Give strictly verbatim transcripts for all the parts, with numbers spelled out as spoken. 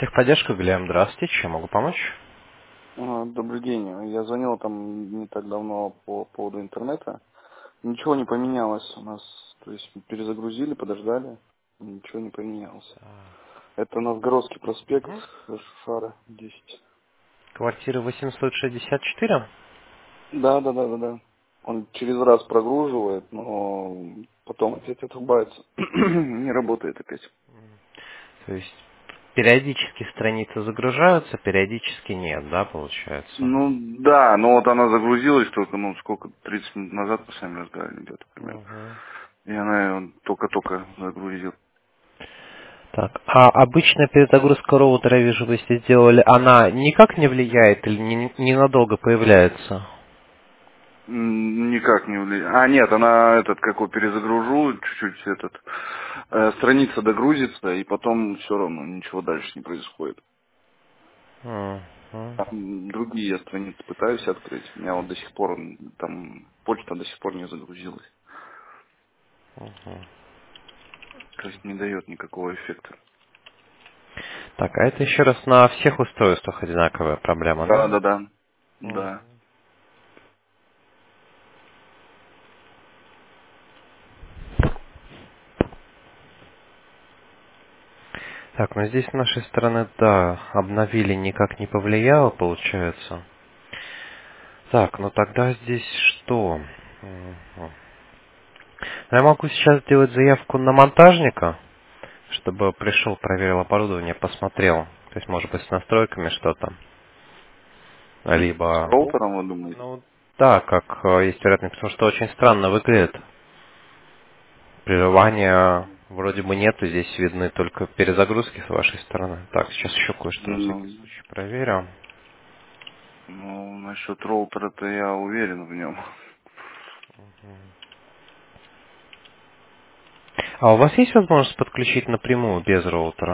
Техподдержка, Глеб, здравствуйте, чем могу помочь? А, Добрый день. Я звонил там не так давно по поводу интернета. Ничего не поменялось у нас. То есть мы перезагрузили, подождали. Ничего не поменялось. Это Новгородский проспект, Мгм. Шара, десять. Квартира восемьсот шестьдесят четыре? Да, да, да, да, да. Он через раз прогруживает, но потом опять отрубается. Не работает опять. То есть периодически страницы загружаются, периодически нет, да, получается? Ну да, но вот она загрузилась только, ну сколько, тридцать минут назад мы с вами разговаривали где-то примерно. Мгм. И она её только-только загрузила. Так, а обычно перезагрузка роутера, вижу, вы если сделали, она никак не влияет или не- ненадолго появляется? М, Никак не влияет. А, нет, она этот, как его перезагружу, чуть-чуть этот, э, страница догрузится, и потом все равно ничего дальше не происходит. Мгм. Там другие я страницы пытаюсь открыть. У меня вот до сих пор м, там почта до сих пор не загрузилась. Мгм. То есть не дает никакого эффекта. Так, а это еще раз на всех устройствах одинаковая проблема, Да, да? да, да. Мгм. Да. Так, ну здесь с нашей стороны, да, обновили, никак не повлияло, получается. Так, ну тогда здесь что? Мгм. Ну, я могу сейчас сделать заявку на монтажника, чтобы пришел, проверил оборудование, посмотрел. То есть, может быть, с настройками что-то. С Либо, роутером, вы думаете? ну, да, как э, есть вероятность, потому что очень странно выглядит. Прерывания вроде бы нету, здесь видны только перезагрузки с вашей стороны. Так, сейчас еще кое-что на Ну, всякий случай проверю. ну, насчет роутера-то я уверен в нем. А у вас есть возможность подключить напрямую без роутера?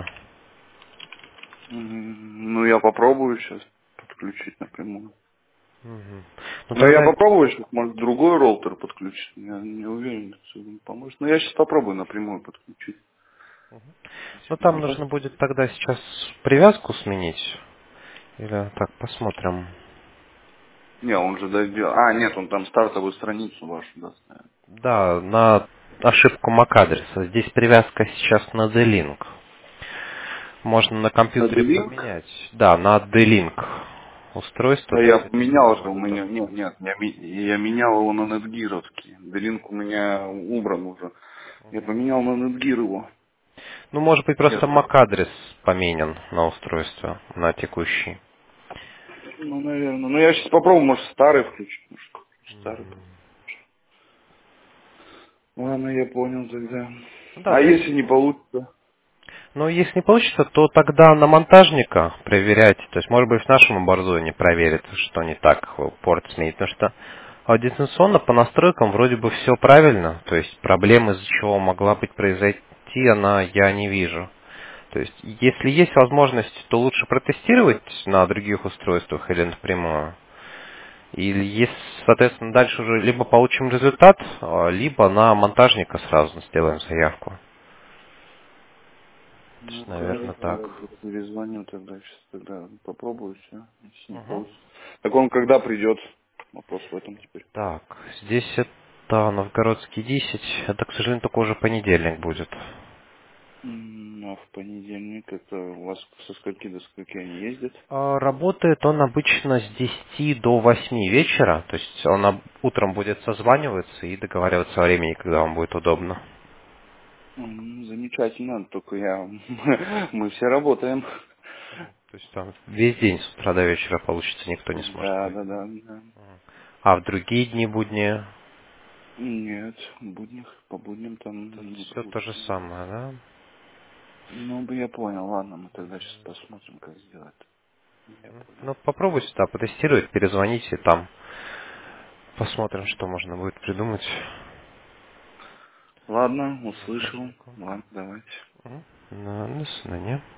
М, Ну, я попробую сейчас подключить напрямую. Мгм. Ну Ну, я тогда, попробую сейчас, может, другой роутер подключить. Я не уверен, что он поможет. Но я сейчас попробую напрямую подключить. ну Если там поможет. нужно будет тогда сейчас привязку сменить. Или так, посмотрим. Не, он же дойдет. А, нет, он там стартовую страницу вашу даст, наверное. Да, на ошибку MAC-адреса. Здесь привязка сейчас на D-Link. Можно на На компьютере D-Link? поменять. Да, на D-Link устройство, Да то есть я поменял официально же у будет меня. Нет, работать. нет, я, ми- я менял его на Netgear-овский. D-Link у меня убран уже. Я поменял на Netgear его. Ну, может быть, просто Честно. MAC-адрес поменен на устройство, на текущий. Ну, наверное. Ну, я сейчас попробую, может, старый включить. Может, старый. Ладно, я понял тогда. Ну да, А но если если не получится? Но если не получится, то тогда на монтажника проверяйте. То есть, может быть, в нашем оборудовании проверит, что не так, э, порт сменить. Потому что а дистанционно по настройкам вроде бы все правильно. То есть, проблемы, из-за чего могла быть произойти, она я не вижу. То есть, если есть возможность, то лучше протестировать на других устройствах или напрямую. Или если, соответственно, дальше уже либо получим результат, а, либо на монтажника сразу сделаем заявку. То Ну, есть, наверное, хорошо, я так. перезвоню тогда, сейчас тогда попробую все, если не Мгм. получится. Так он когда придет? Вопрос в этом теперь. Так, здесь это Новгородский десять. Это, к сожалению, только уже понедельник будет. М, А в понедельник это у вас со скольки до скольки они ездят? А, Работает он обычно с десяти до восьми вечера. То есть он об- утром будет созваниваться и договариваться о времени, когда вам будет удобно. М, Замечательно, только я... Мы все работаем. То есть там весь день с утра до вечера получится, никто не сможет Да, выйти. да, да, да. А в другие дни будни Нет, будних, по будням тут там не все то же получится. самое, да? Ну, бы я понял, ладно, мы тогда сейчас посмотрим, как сделать. Я понял. Ну, попробуйте, да, потестировать, перезвоните там. Посмотрим, что можно будет придумать. Ладно, услышал. Монтажнику. Ладно, давайте. Мгм. На, до свидания.